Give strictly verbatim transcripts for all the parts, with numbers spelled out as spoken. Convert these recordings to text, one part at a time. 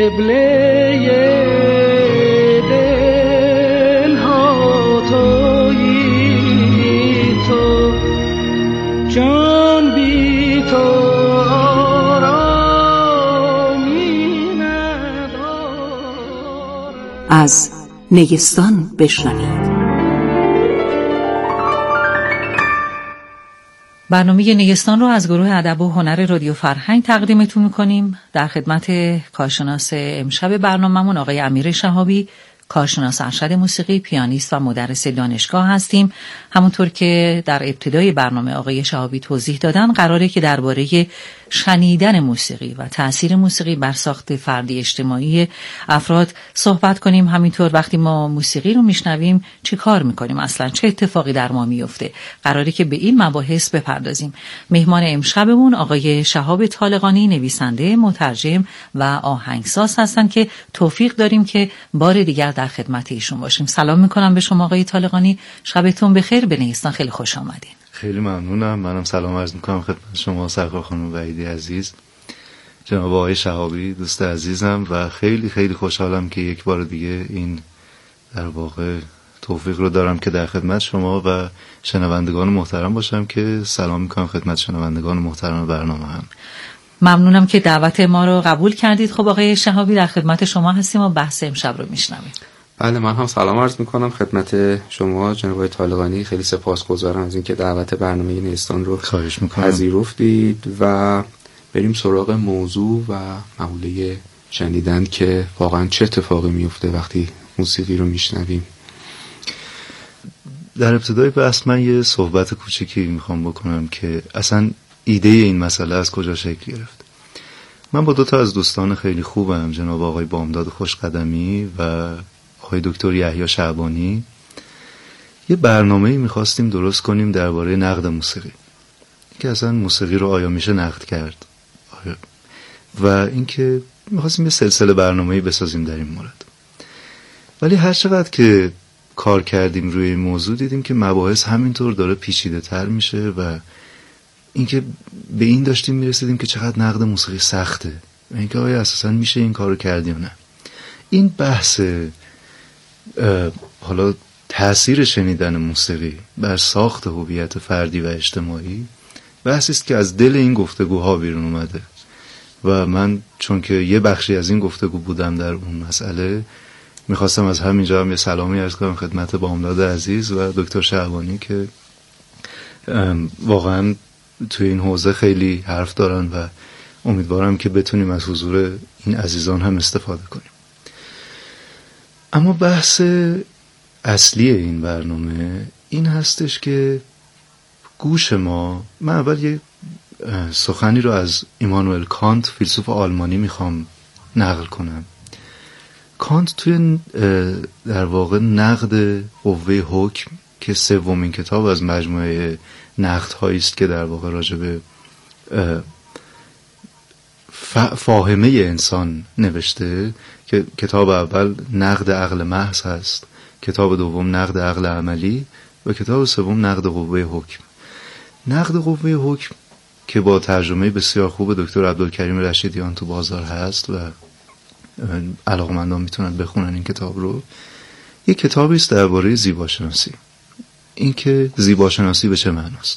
از نیستان بشنوید. برنامه نیستان رو از گروه ادب و هنر رادیو فرهنگ تقدیمتون می‌کنیم. در خدمت کارشناس امشب برنامه‌مون آقای امیر شهابی، کارشناس ارشد موسیقی، پیانیست و مدرس دانشگاه هستیم. همونطور که در ابتدای برنامه آقای شهابی توضیح دادن، قراره که درباره شنیدن موسیقی و تأثیر موسیقی بر ساخت فردی اجتماعی افراد صحبت کنیم. همینطور وقتی ما موسیقی رو میشنویم چه کار میکنیم، اصلا چه اتفاقی در ما میفته، قراره که به این مباحث بپردازیم. مهمان امشبمون آقای شهاب طالقانی، نویسنده، مترجم و آهنگساز هستن که توفیق داریم که بار دیگر در خدمت ایشون باشیم. سلام میکنم به شما آقای طالقانی، شبتون بخیر. به نیستان خیلی خوش آمدین. خیلی ممنونم. منم سلام عرض میکنم خدمت شما سرکار خانم وحیدی عزیز، جناب آقای شهابی دوست عزیزم، و خیلی خیلی خوشحالم که یک بار دیگه این در واقع توفیق رو دارم که در خدمت شما و شنوندگان محترم باشم. که سلام میکنم خدمت شنوندگان محترم برنامه هم. ممنونم که دعوت ما رو قبول کردید. خب آقای شهابی، در خدمت شما هستیم و بحث امشب رو میشنویم. بله، من هم سلام عرض میکنم خدمت شما جناب آقای طالقانی. خیلی سپاسگزارم از اینکه دعوت برنامه نیستان رو خواهش میکنم پذیرفتید و بریم سراغ موضوع و مقوله شنیدن که واقعا چه اتفاقی میفته وقتی موسیقی رو میشنویم. در ابتدای بحث من یه صحبت کوچیکی میخوام بکنم که اصلا ایده این مسئله از کجا شکل گرفت. من با دو تا از دوستان خیلی خوبم، جناب آقای بامداد خوشقدمی و آقای دکتر یحیی شعبانی، یه برنامه‌ای می‌خواستیم درست کنیم درباره نقد موسیقی، که اصلا موسیقی رو آیا میشه نقد کرد، آیا... و اینکه می‌خواستیم یه سلسله برنامه‌ای بسازیم در این مورد. ولی هر چقدر که کار کردیم روی این موضوع دیدیم که مباحث همینطور داره پیچیده‌تر میشه و اینکه به این داشتیم میرسیدیم که چقدر نقد موسیقی سخته و اینکه آیا اساسا میشه این کارو کرد یا نه. این بحث حالا تأثیر شنیدن موسیقی بر ساخت هویت فردی و اجتماعی بحثی است که از دل این گفتگوها بیرون اومده و من چون که یه بخشی از این گفتگو بودم در اون مسئله، میخواستم از همینجا هم یه سلامی عرض کنم خدمت بامداد عزیز و دکتر شعبانی که واقعا توی این حوزه خیلی حرف دارن و امیدوارم که بتونیم از حضور این عزیزان هم استفاده کنیم. اما بحث اصلی این برنامه این هستش که گوش ما، من اول یه سخنی رو از ایمانوئل کانت، فیلسوف آلمانی میخوام نقل کنم. کانت توی در واقع نقد قوه حکم که سومین کتاب از مجموعه نقدهایی است که در واقع راجع به فاهمه انسان نوشته، که کتاب اول نقد عقل محض هست، کتاب دوم نقد عقل عملی و کتاب سوم نقد قوه حکم. نقد قوه حکم که با ترجمه بسیار خوب دکتر عبدالکریم رشیدیان تو بازار هست و علاقمندان میتونن بخونن این کتاب رو، یک کتابی است درباره زیباشناسی، اینکه زیباشناسی به چه معناست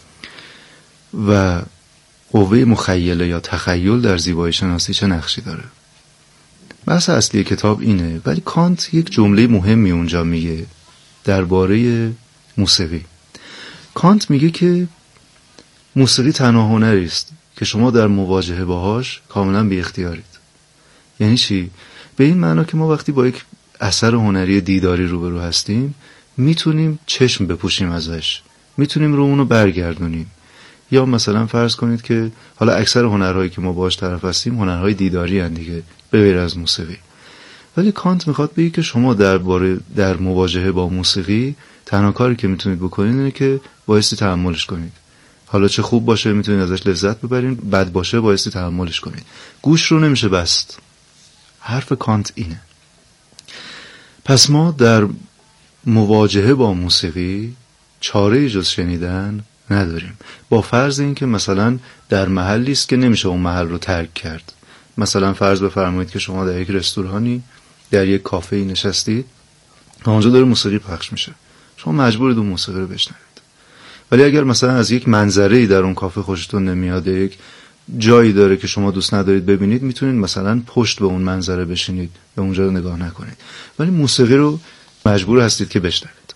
و قوه مخیله یا تخیل در زیبایی شناسی چه نقشی داره. بحث اصلی کتاب اینه، ولی کانت یک جمله مهمی اونجا میگه درباره موسیقی. کانت میگه که موسیقی تنها هنری است که شما در مواجهه باهاش کاملا بی اختیارید. یعنی چی؟ به این معنا که ما وقتی با یک اثر هنری دیداری روبرو هستیم میتونیم چشم بپوشیم ازش، میتونیم رو اونو برگردونیم. یا مثلا فرض کنید که حالا اکثر هنرهایی که ما باهاش طرف هستیم هنرهای دیداری هستند دیگه، به غیر از موسیقی. ولی کانت میخواد بگه که شما درباره در مواجهه با موسیقی تنها کاری که میتونید بکنید اینه که بایستی تحملش کنید. حالا چه خوب باشه میتونید ازش لذت ببرید، بد باشه بایستی تحملش کنید. گوش رو نمیشه بست. حرف کانت اینه. پس ما در مواجهه با موسیقی چاره جز شنیدن نداریم، با فرض این که مثلا در محلی است که نمیشه اون محل رو ترک کرد. مثلا فرض بفرمایید که شما در یک رستورانی، در یک کافه‌ای نشستید، اونجا داره موسیقی پخش میشه، شما مجبورید اون موسیقی رو بشنوید. ولی اگر مثلا از یک منظره‌ای در اون کافه خوشتون نمیاد، یک جایی داره که شما دوست ندارید ببینید، میتونید مثلا پشت به اون منظره بشینید، به اونجا رو نگاه نکنید، ولی موسیقی رو مجبور هستید که بشنوید.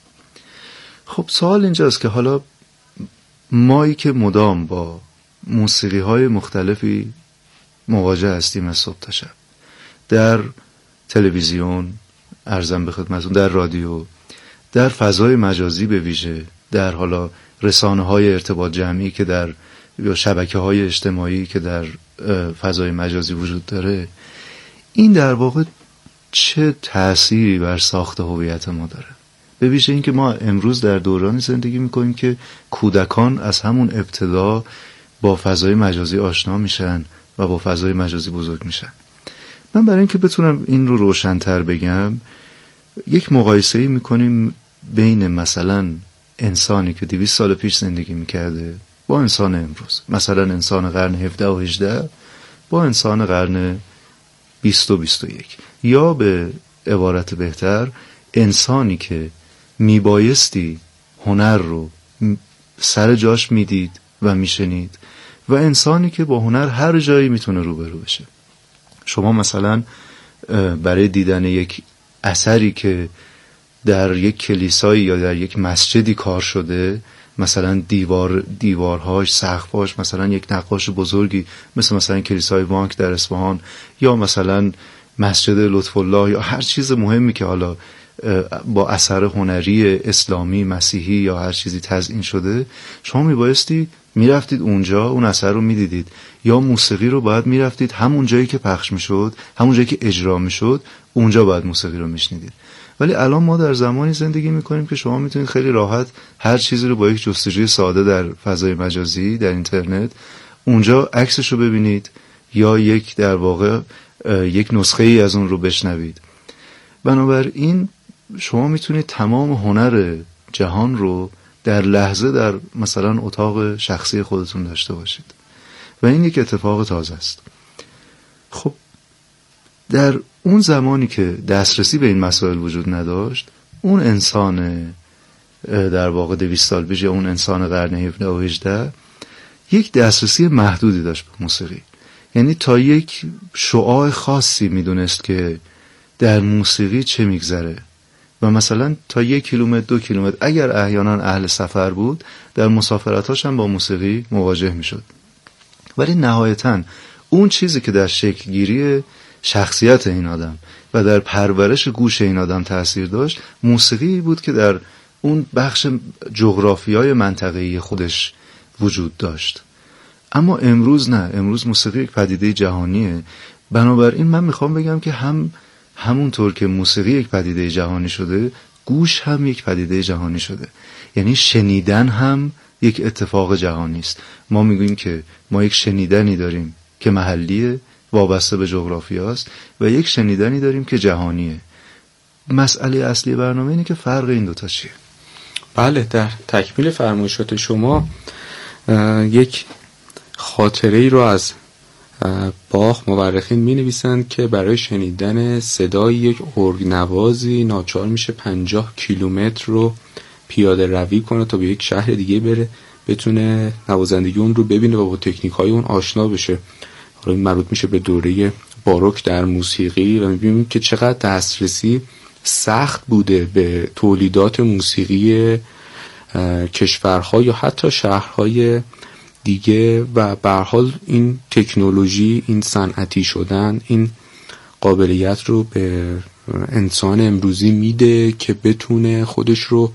خب سوال اینجاست که حالا مایی که مدام با موسیقی‌های مختلفی مواجه هستیم از صبح تا شب، در تلویزیون، عرضم به خدمتتون، در رادیو، در فضای مجازی به ویژه، در حالا رسانه‌های ارتباط جمعی که در یا شبکه‌های اجتماعی که در فضای مجازی وجود داره، این در واقع چه تأثیری بر ساخت هویت ما داره؟ به ویژه این که ما امروز در دورانی زندگی می‌کنیم که کودکان از همون ابتدا با فضای مجازی آشنا میشن و با فضای مجازی بزرگ میشن. من برای اینکه بتونم این رو روشن‌تر بگم، یک مقایسه‌ای می‌کنیم بین مثلا انسانی که دویست سال پیش زندگی می‌کرده با انسان امروز، مثلا انسان قرن هفده و هجده با انسان قرن بیست و بیست و یک، یا به عبارت بهتر انسانی که میبایستی هنر رو سر جاش میدید و میشنید و انسانی که با هنر هر جایی میتونه روبرو بشه. شما مثلا برای دیدن یک اثری که در یک کلیسایی یا در یک مسجدی کار شده، مثلا دیوار دیوارهاش، سقف‌هاش، مثلا یک نقاش بزرگی مثل مثلا کلیسای وانک در اصفهان یا مثلا مسجد لطف الله یا هر چیز مهمی که حالا با اثر هنری اسلامی، مسیحی یا هر چیزی تزیین شده، شما میبایستی میرفتید اونجا اون اثر رو میدیدید، یا موسیقی رو باید میرفتید همون جایی که پخش میشد، همون جایی که اجرا میشد، اونجا باید موسیقی رو میشنیدید. ولی الان ما در زمانی زندگی میکنیم که شما میتونید خیلی راحت هر چیزی رو با یک جستجوی ساده در فضای مجازی، در اینترنت، اونجا عکسش رو ببینید یا یک در واقع یک نسخه ای از اون رو بشنوید. بنابراین شما میتونید تمام هنر جهان رو در لحظه در مثلا اتاق شخصی خودتون داشته باشید و این یک اتفاق تازه است. خب در اون زمانی که دسترسی به این مسائل وجود نداشت، اون انسان در واقع دویست سال پیش یا اون انسان قرن هفده و هجده یک دسترسی محدودی داشت به موسیقی، یعنی تا یک شعاع خاصی میدونست که در موسیقی چه میگذره و مثلا تا یک کیلومتر دو کیلومتر اگر احیانا اهل سفر بود در مسافرتاش هم با موسیقی مواجه میشد. ولی نهایتاً اون چیزی که در شکل گیری شخصیت این آدم و در پرورش گوش این آدم تأثیر داشت، موسیقی بود که در اون بخش جغرافیای منطقه‌ای خودش وجود داشت. اما امروز نه، امروز موسیقی یک پدیده جهانیه. بنابراین من میخوام بگم که هم همونطور که موسیقی یک پدیده جهانی شده، گوش هم یک پدیده جهانی شده، یعنی شنیدن هم یک اتفاق جهانی است. ما میگوییم که ما یک شنیدنی داریم که محلیه، وابسته به جغرافیاست، و یک شنیدنی داریم که جهانیه. مسئله اصلی برنامه اینه که فرق این دوتا چیه. بله، در تکمیل فرمایشات شما یک خاطره ای رو از باخ مورخین می نویسند که برای شنیدن صدای یک ارگ نوازی ناچار میشه پنجاه کیلومتر رو پیاده روی کنه تا به یک شهر دیگه بره، بتونه نوازندگی اون رو ببینه و با تکنیک های اون آشنا بشه. حالا این مربوط میشه به دوره باروک در موسیقی و میبینیم که چقدر دسترسی سخت بوده به تولیدات موسیقی کشورها یا حتی شهرهای دیگه و به هر حال این تکنولوژی، این صنعتی شدن، این قابلیت رو به انسان امروزی میده که بتونه خودش رو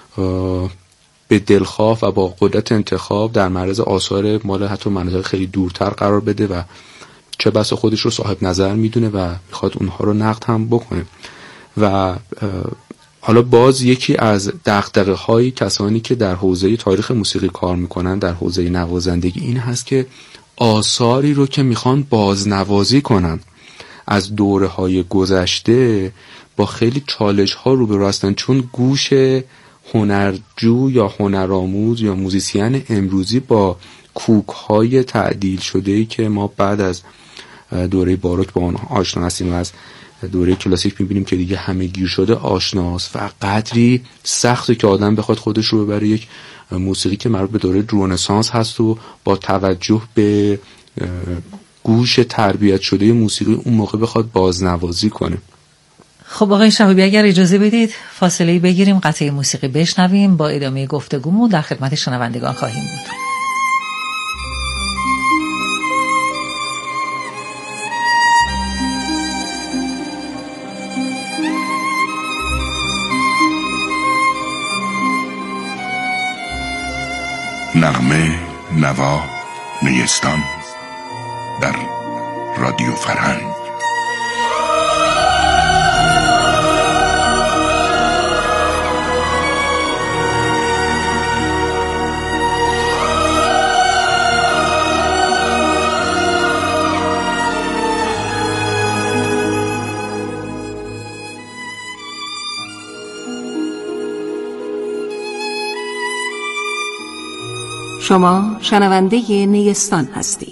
به دلخواه و با قدرت انتخاب در معرض آثار مال حتی مناطق خیلی دورتر قرار بده و چه بسا خودش رو صاحب نظر میدونه و میخواد اونها رو نقد هم بکنه. و حالا باز یکی از دغدغه های کسانی که در حوزه تاریخ موسیقی کار میکنن، در حوزه نوازندگی، این هست که آثاری رو که میخوان بازنوازی کنن از دوره های گذشته با خیلی چالش ها روبرو هستن، چون گوش هنرجو یا هنرآموز یا موزیسین امروزی با کوک های تعدیل شده‌ای که ما بعد از دوره باروک با اون آشنا هستیم و از دوره کلاسیک میبینیم که دیگه همه گیر شده آشناست و قدری سخته که آدم بخواد خودش رو ببره یک موسیقی که مربوط به دوره رنسانس هست و با توجه به گوش تربیت شده موسیقی اون موقع بخواد بازنوازی کنه. خب آقای شهابی اگر اجازه بدید فاصله بگیریم، قطعه موسیقی بشنویم، با ادامه گفتگومون در خدمت شنوندگان خواهیم بود. نغمه، نوا، نیستان در رادیو فرهنگ. شما شنونده نیستان هستید.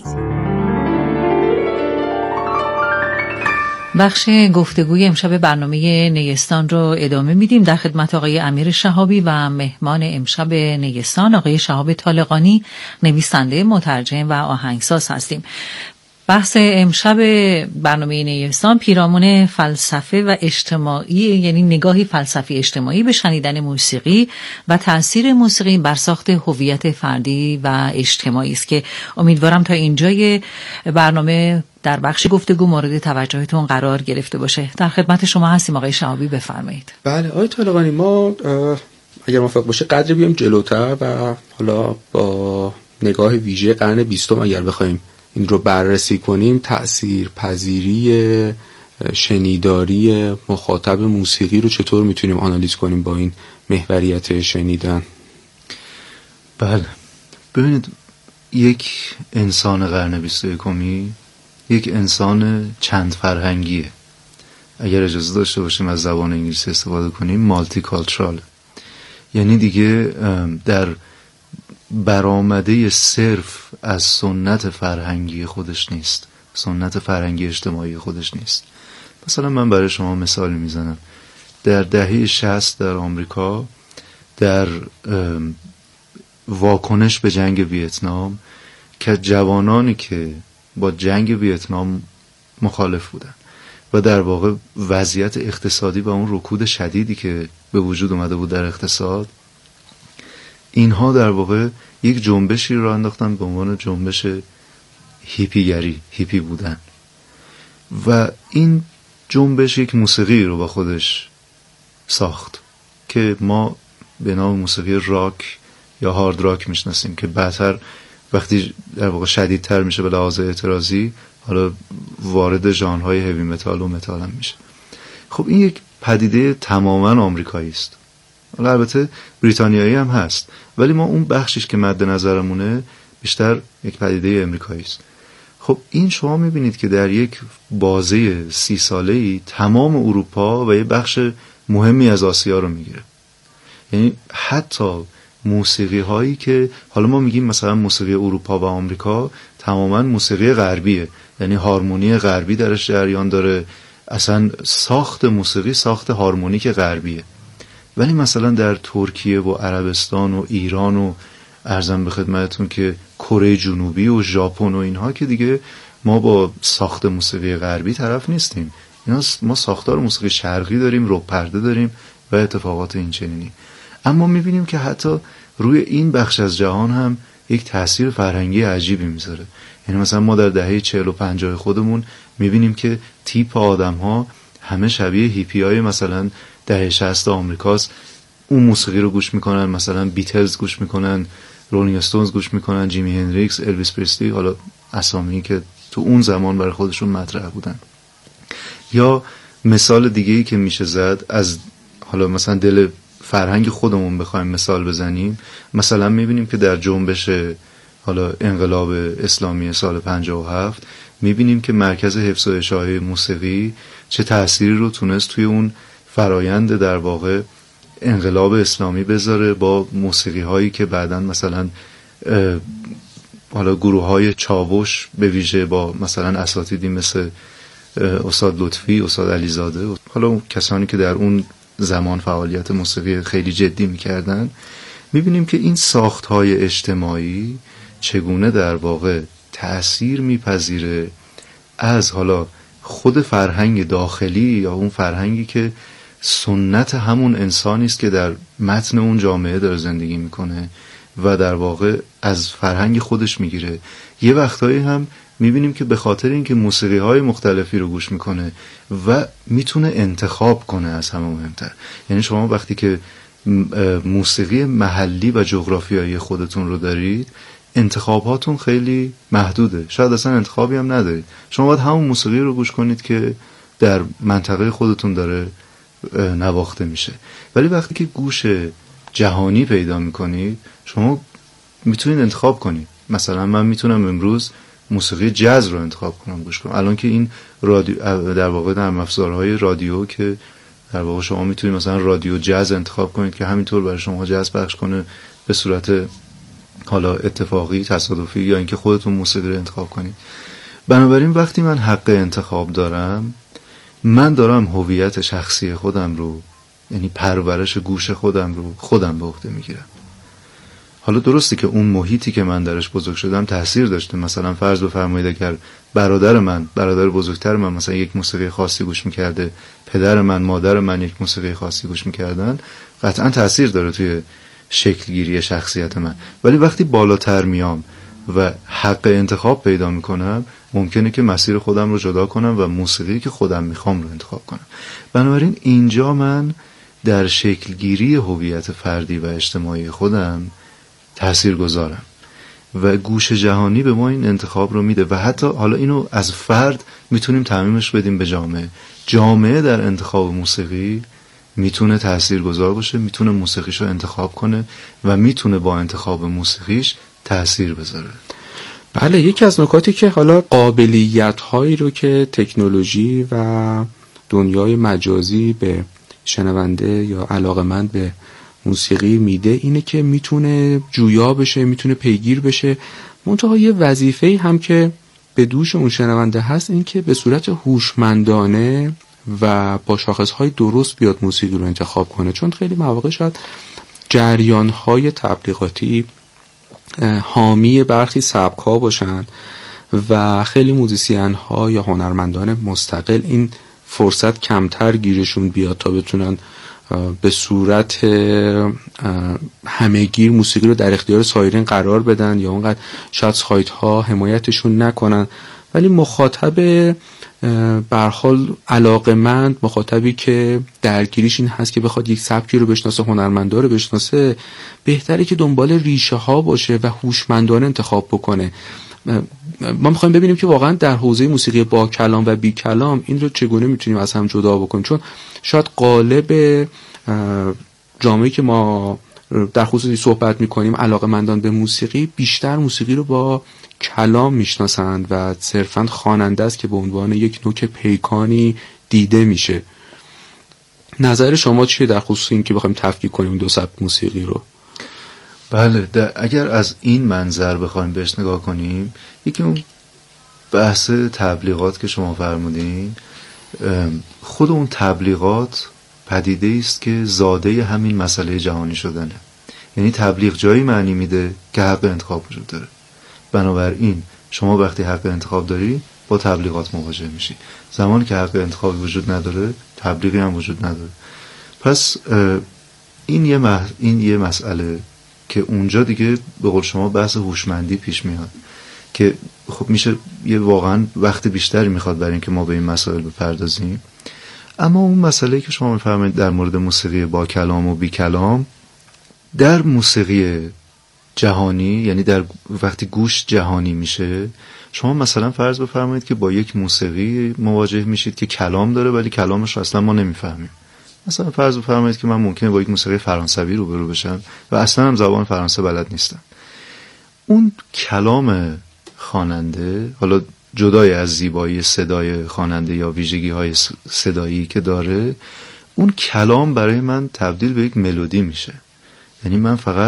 بخش گفتگوی امشب برنامه نیستان رو ادامه میدیم. در خدمت آقای امیر شهابی و مهمان امشب نیستان آقای شهاب طالقانی، نویسنده، مترجم و آهنگساز هستیم. بحث امشب برنامه نیستان پیرامون فلسفه و اجتماعی، یعنی نگاهی فلسفی اجتماعی به شنیدن موسیقی و تأثیر موسیقی بر ساخت هویت فردی و اجتماعی است که امیدوارم تا اینجای برنامه در بخش گفتگو مورد توجهتون قرار گرفته باشه. در خدمت شما هستیم آقای شهابی، بفرمایید. بله آقای طالقانی، ما اگر موافق باشه قدری بیام جلوتر و حالا با نگاه ویژه قرن بیستم اگر بخوایم این رو بررسی کنیم، تأثیر پذیری شنیداری مخاطب موسیقی رو چطور میتونیم آنالیز کنیم با این محوریت شنیدن؟ بله ببینید، یک انسان قرن بیست و یکمی یک انسان چند فرهنگیه. اگر اجازه داشته باشیم از زبان انگلیسی استفاده کنیم، مالتی کالچرال، یعنی دیگه در برآمده صرف از سنت فرهنگی خودش نیست، سنت فرهنگی اجتماعی خودش نیست. مثلا من برای شما مثال میزنم. در دهه شصت در آمریکا، در واکنش به جنگ ویتنام، که جوانانی که با جنگ ویتنام مخالف بودن و در واقع وضعیت اقتصادی و اون رکود شدیدی که به وجود اومده بود در اقتصاد، اینها در واقع یک جنبشی رو انداختن به عنوان جنبش هیپیگری، هیپی بودن، و این جنبش یک موسیقی رو با خودش ساخت که ما به نام موسیقی راک یا هارد راک میشناسیم، که بعدتر وقتی در واقع شدیدتر میشه به لحاظ اعتراضی، حالا وارد ژانرهای هیوی متال و متال هم میشه. خب این یک پدیده تماما آمریکایی است. حالا البته بریتانیایی هم هست، ولی ما اون بخشش که مد نظرمونه بیشتر یک پدیده امریکایی است. خب این شما میبینید که در یک بازه سی ساله‌ای تمام اروپا و یه بخش مهمی از آسیا رو میگیره. یعنی حتی موسیقی هایی که حالا ما میگیم مثلا موسیقی اروپا و آمریکا تماما موسیقی غربیه، یعنی هارمونی غربی درش جریان داره، اصلا ساخت موسیقی ساخت هارمونیک غربیه. ولی مثلا در ترکیه و عربستان و ایران و عرضم به خدمتتون که کره جنوبی و ژاپن و اینها، که دیگه ما با ساخت موسیقی غربی طرف نیستیم. اینا ما ساختار موسیقی شرقی داریم، رو پرده داریم و اتفاقات این چنینی. اما میبینیم که حتی روی این بخش از جهان هم یک تأثیر فرهنگی عجیبی میذاره. یعنی مثلا ما در دهه چهل و پنجاه خودمون میبینیم که تیپ آدم ها همه شبیه هیپی های مثلا دهه شصت آمریکاست. اون موسیقی رو گوش میکنن، مثلا بیتلز گوش میکنن، رولینگ استونز گوش میکنن، جیمی هندریکس، الویس پرسلی، حالا اسامی که تو اون زمان برای خودشون مطرح بودن. یا مثال دیگه‌ای که میشه زد از حالا مثلا دل فرهنگ خودمون بخوایم مثال بزنیم، مثلا میبینیم که در جنبش حالا انقلاب اسلامی سال پنجاه و هفت میبینیم که مرکز حفظ و اشاعه موسیقی چه تأثیری رو تونست توی اون فرایند در واقع انقلاب اسلامی بذاره، با موسیقی هایی که بعداً مثلا حالا گروه های چاوش به ویژه با مثلا اساتیدی مثل استاد لطفی، استاد علیزاده، حالا اون کسانی که در اون زمان فعالیت موسیقی خیلی جدی میکردن، میبینیم که این ساختهای اجتماعی چگونه در واقع تأثیر میپذیره از حالا خود فرهنگ داخلی یا اون فرهنگی که سنت همون انسانی است که در متن اون جامعه داره زندگی میکنه و در واقع از فرهنگ خودش میگیره. یه وقتایی هم میبینیم که به خاطر اینکه موسیقی های مختلفی رو گوش میکنه و میتونه انتخاب کنه، از همه مهمتر. یعنی شما وقتی که موسیقی محلی و جغرافیایی خودتون رو دارید، انتخاباتون خیلی محدوده، شاید اصلا انتخابی هم ندارید. شما باید همون موسیقی رو گوش کنید که در منطقه خودتون داره نواخته میشه. ولی وقتی که گوش جهانی پیدا میکنید، شما میتونید انتخاب کنید. مثلا من میتونم امروز موسیقی جاز رو انتخاب کنم گوش کنم، الان که این رادیو در واقع در افزارهای رادیو که در واقع شما میتونید مثلا رادیو جاز انتخاب کنید که همینطور برای شما جاز پخش کنه به صورت حالا اتفاقی، تصادفی، یا اینکه خودتون موسیقی رو انتخاب کنید. بنابراین وقتی من حق انتخاب دارم، من دارم هویت شخصی خودم رو، یعنی پرورش گوش خودم رو خودم به عهده میگیرم. حالا درسته که اون محیطی که من درش بزرگ شدم تاثیر داشته. مثلا فرض بفرمایید اگر برادر من، برادر بزرگتر من مثلا یک موسیقی خاصی گوش میکرده، پدر من، مادر من یک موسیقی خاصی گوش میکردن، قطعا تاثیر داره توی شکل گیری شخصیت من. ولی وقتی بالاتر میام و حق انتخاب پیدا میکنم، ممکنه که مسیر خودم رو جدا کنم و موسیقی که خودم میخوام رو انتخاب کنم. بنابراین اینجا من در شکل گیری هویت فردی و اجتماعی خودم تأثیر گذارم و گوش جهانی به ما این انتخاب رو میده و حتی حالا اینو از فرد میتونیم تعمیمش بدیم به جامعه. جامعه در انتخاب موسیقی میتونه تأثیر گذار باشه، میتونه موسیقیشو انتخاب کنه و میتونه با انتخاب موسیقیش تأثیر بذاره. بله، یکی از نکاتی که حالا قابلیت هایی رو که تکنولوژی و دنیای مجازی به شنونده یا علاقه‌مند به موسیقی میده اینه که میتونه جویا بشه، میتونه پیگیر بشه. منتها یه وظیفه‌ای هم که به دوش اون شنونده هست، این که به صورت هوشمندانه و با شاخصهای درست بیاد موسیقی رو انتخاب کنه. چون خیلی مواقع شاید جریان‌های تبلیغاتی حامی برخی سبک‌ها باشن و خیلی موزیسین‌ها یا هنرمندان مستقل این فرصت کمتر گیرشون بیاد تا بتونن به صورت همه‌گیر موسیقی رو در اختیار سایرین قرار بدن یا اونقدر شاید سایت‌ها حمایتشون نکنن. ولی مخاطب به هر حال علاقه‌مند، مخاطبی که درگیریش این هست که بخواد یک سبکی رو بشناسه، هنرمندا رو بشناسه، بهتره که دنبال ریشه ها باشه و هوشمندانه انتخاب بکنه. ما میخوایم ببینیم که واقعا در حوزه موسیقی با کلام و بی کلام این رو چگونه میتونیم از هم جدا بکنیم. چون شاید قالب جامعه‌ای که ما در خصوصی صحبت میکنیم، علاقه‌مندان به موسیقی، بیشتر موسیقی رو با کلام میشناسند و صرفاً خواننده است که به عنوان یک نوک پیکانی دیده میشه. نظر شما چیه در خصوص این که بخوایم تفکیک کنیم این دو سبک موسیقی رو؟ بله، اگر از این منظر بخوایم بهش نگاه کنیم، یکی اون بحث تبلیغات که شما فرمودین، خود اون تبلیغات پدیده است که زاده همین مسئله جهانی شدنه. یعنی تبلیغ جایی معنی میده که حق انتخاب وجود داره. بنابراین شما وقتی حق انتخاب داری با تبلیغات مواجه میشی. زمانی که حق انتخاب وجود نداره، تبلیغی هم وجود نداره. پس این یه مح... این یه مسئله که اونجا دیگه به قول شما بحث هوشمندی پیش میاد که خب میشه یه واقعا وقت بیشتری میخواد برای اینکه ما به این مسائل بپردازیم. اما اون مسئله که شما میفرمایید در مورد موسیقی با کلام و بی کلام، در موسیقی جهانی، یعنی در وقتی گوش جهانی میشه، شما مثلا فرض بفرمایید که با یک موسیقی مواجه میشید که کلام داره ولی کلامش رو اصلا ما نمیفهمیم. مثلا فرض بفرمایید که من ممکنه با یک موسیقی فرانسوی روبرو بشم و اصلا هم زبان فرانسه بلد نیستم. اون کلام خواننده، حالا جدای از زیبایی صدای خواننده یا ویژگی های صدایی که داره، اون کلام برای من تبدیل به یک ملودی میشه. یعنی من فقط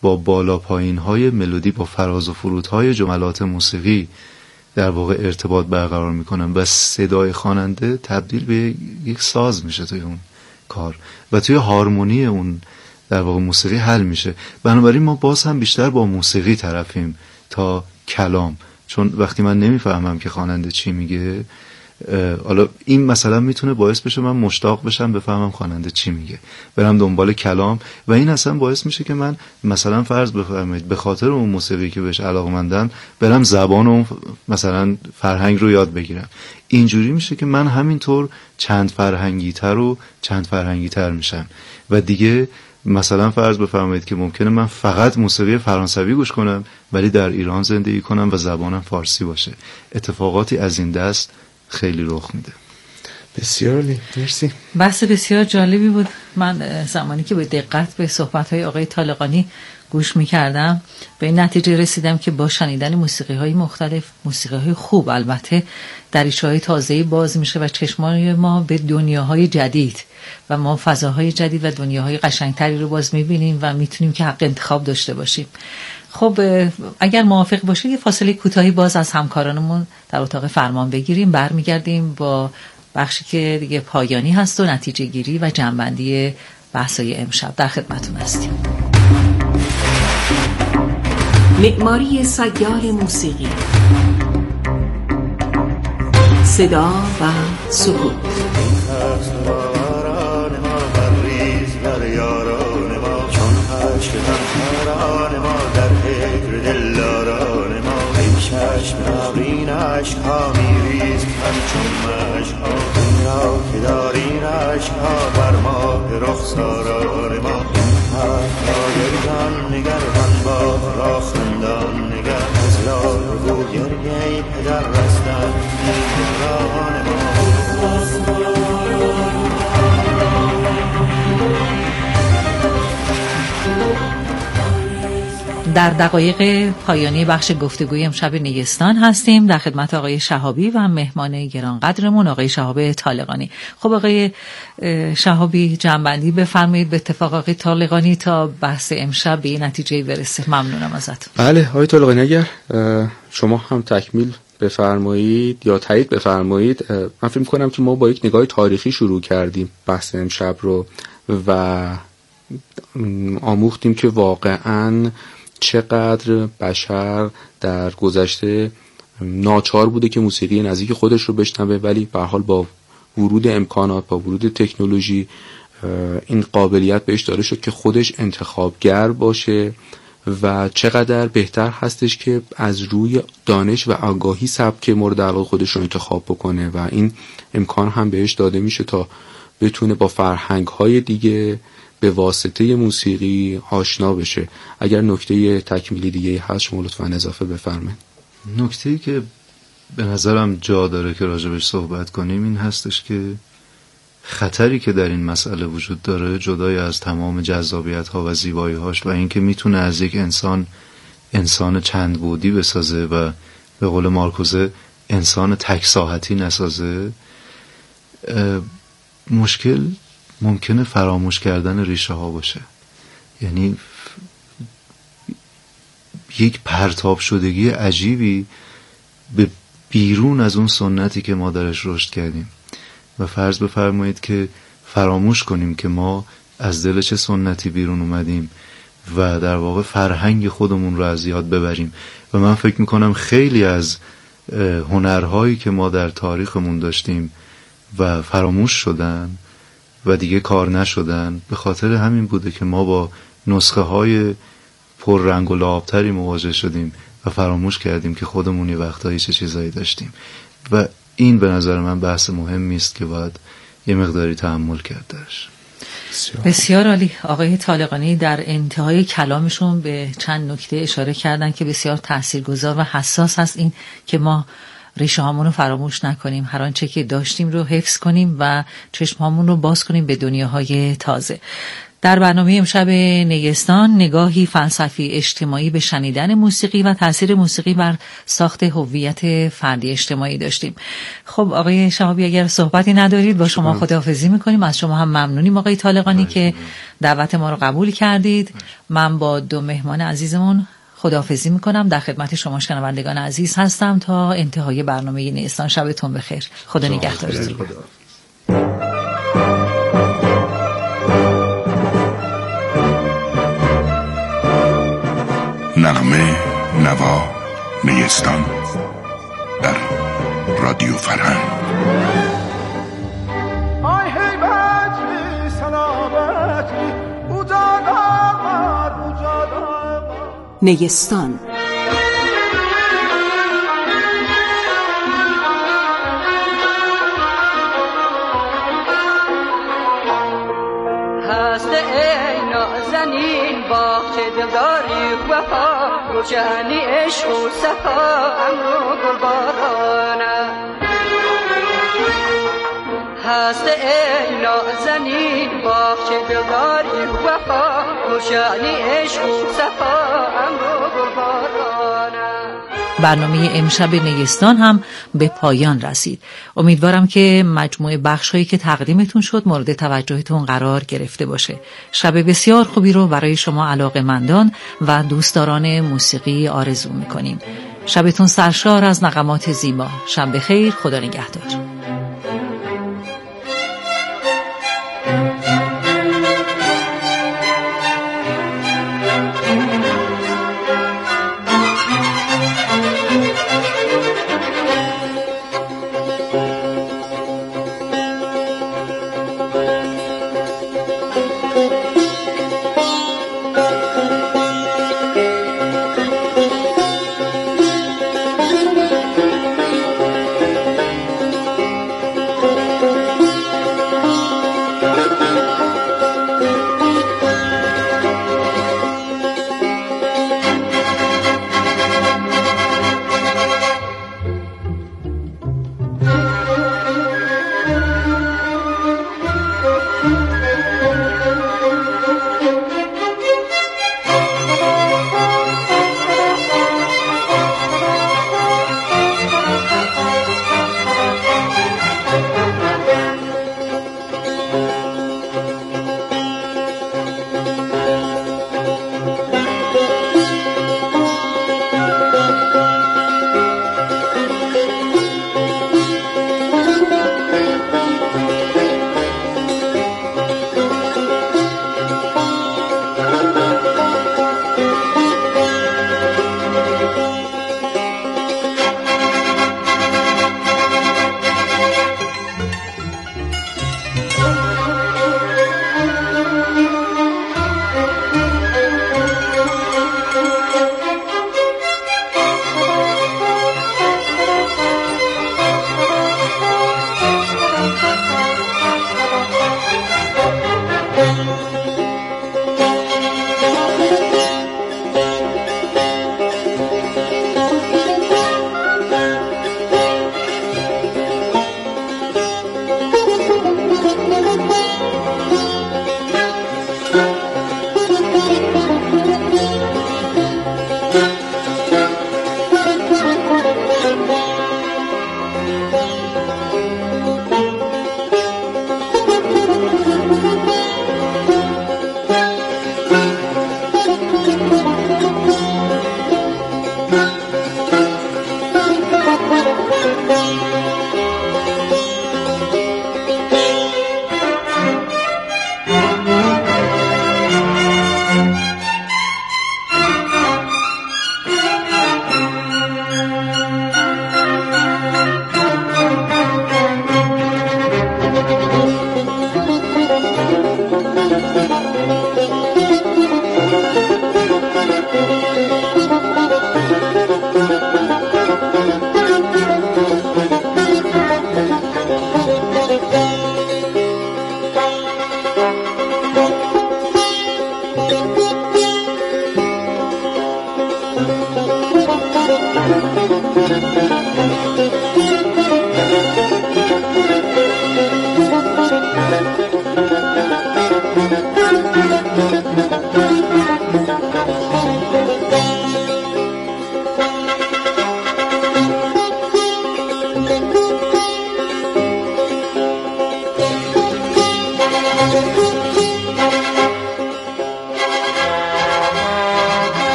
با بالا پایین های ملودی، با فراز و فرودهای جملات موسیقی در واقع ارتباط برقرار میکنن و صدای خواننده تبدیل به یک ساز میشه توی اون کار و توی هارمونی اون در واقع موسیقی حل میشه. بنابراین ما باز هم بیشتر با موسیقی طرفیم تا کلام، چون وقتی من نمیفهمم که خواننده چی میگه، حالا این مثلا میتونه باعث بشه من مشتاق بشم بفهمم خواننده چی میگه، برم دنبال کلام و این اصلا باعث میشه که من مثلا فرض بفرمایید به خاطر اون موسیقی که بهش علاقه‌مندم برم زبان اون مثلا فرهنگ رو یاد بگیرم. اینجوری میشه که من همینطور چند فرهنگی تر و چند فرهنگی تر میشم و دیگه مثلا فرض بفرمایید که ممکنه من فقط موسیقی فرانسوی گوش کنم ولی در ایران زندگی کنم و زبانم فارسی باشه. اتفاقاتی از این دست خیلی رخ میده. بسیار عالی، مرسی. بحث بسیار جالبی بود. من زمانی که به دقت به صحبت‌های آقای طالقانی گوش می‌کردم به این نتیجه رسیدم که با شنیدن موسیقی‌های مختلف، موسیقی‌های خوب البته، دریچه‌های تازه‌ای باز میشه و چشمان ما به دنیاهای جدید و ما فضاهای جدید و دنیاهای قشنگتری رو باز می‌بینیم و می‌تونیم که حق انتخاب داشته باشیم. خب اگر موافق باشید یه فاصله کوتاهی باز از همکارانمون در اتاق فرمان بگیریم، برمیگردیم با بخشی که دیگه پایانی هست و نتیجه گیری و جنبندی بحثای امشب. در خدمتتون هستیم. معماری سیال موسیقی، صدا و سکوت. چشم نبرین عشقها میریز همچون مشقها، این را که دارین عشقها بر ماه رخساران ما. این حرفها گریان نگر غنبار را خندان نگر، از لال رو گریه پدر رستن دیگران ما. در دقایق پایانی بخش گفتگوی امشب نیستان هستیم. در خدمت آقای شهابی و مهمان گرانقدرمون آقای شهاب طالقانی. خب آقای شهابی جنبندی بفرمایید به اتفاق آقای طالقانی تا بحث امشب به این نتیجه برسه. ممنونم ازتون. بله آقای طالقانی، اگر شما هم تکمیل بفرمایید یا تایید بفرمایید. من فکر می‌کنم که ما با یک نگاه تاریخی شروع کردیم بحث امشب رو و آموختیم که واقعاً چقدر بشر در گذشته ناچار بوده که موسیقی نزدیک خودش رو بشنوه، ولی به هر حال با ورود امکانات، با ورود تکنولوژی این قابلیت بهش داده شد که خودش انتخابگر باشه و چقدر بهتر هستش که از روی دانش و آگاهی سبک مورد علاقه خودش رو انتخاب بکنه و این امکان هم بهش داده میشه تا بتونه با فرهنگ‌های دیگه به واسطه موسیقی آشنا بشه. اگر نکته تکمیلی دیگه هست شما لطفاً اضافه بفرمایید. نکته‌ای که به نظرم جا داره که راجبش صحبت کنیم این هستش که خطری که در این مسئله وجود داره، جدای از تمام جذابیت‌ها و زیبایی‌هاش و اینکه میتونه از یک انسان انسان چند بعدی بسازه و به قول مارکوزه انسان تک ساحتی نسازه، مشکل ممکنه فراموش کردن ریشه ها باشه. یعنی یک پرتاب شدگی عجیبی به بیرون از اون سنتی که ما درش رشد کردیم و فرض بفرمایید که فراموش کنیم که ما از دل چه سنتی بیرون اومدیم و در واقع فرهنگ خودمون رو از یاد ببریم. و من فکر میکنم خیلی از هنرهایی که ما در تاریخمون داشتیم و فراموش شدن و دیگه کار نشدن به خاطر همین بوده که ما با نسخه های پر رنگ و لعابتری مواجه شدیم و فراموش کردیم که خودمون یه وقتایی چه چیزایی داشتیم. و این به نظر من بحث مهمی است که باید یه مقداری تأمل کرد درش. بسیار عالی. آقای طالقانی در انتهای کلامشون به چند نکته اشاره کردن که بسیار تاثیرگذار و حساس هست، این که ما ریشه هامون رو فراموش نکنیم، هر آنچه که داشتیم رو حفظ کنیم و چشم هامون رو باز کنیم به دنیاهای تازه. در برنامه امشب نیستان نگاهی فلسفی اجتماعی به شنیدن موسیقی و تاثیر موسیقی بر ساخت هویت فردی اجتماعی داشتیم. خب آقای شهابی اگر صحبتی ندارید با شما خداحافظی میکنیم. از شما هم ممنونیم آقای طالقانی که دعوت ما رو قبول کردید. من با دو مهمان عزیزمون خداحافظی میکنم. در خدمت شما شنوندگان عزیز هستم تا انتهای برنامه نیستان. شبتون بخیر. خدا نگهدارتون. نغمه نوا نیستان در رادیو فرهنگ. آی هیبتی سلامتی اوجاد آمد اوجاد آمد نیستان. هست ای نازنین باغچه دلداری وفا روشنی عشق و صفا امرو گلبارانه هست ای نازنین باغچه دلداری وفا روشنی عشق و صفا امرو گلبارانه. برنامه امشب نیستان هم به پایان رسید. امیدوارم که مجموعه بخش‌هایی که تقدیمتون شد مورد توجهتون قرار گرفته باشه. شب بسیار خوبی رو برای شما علاقه‌مندان و دوستداران موسیقی آرزو می‌کنیم. شبتون سرشار از نغمات زیبا. شب بخیر. خدا نگهدار.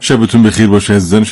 شبتون بخیر باشه عزیزان.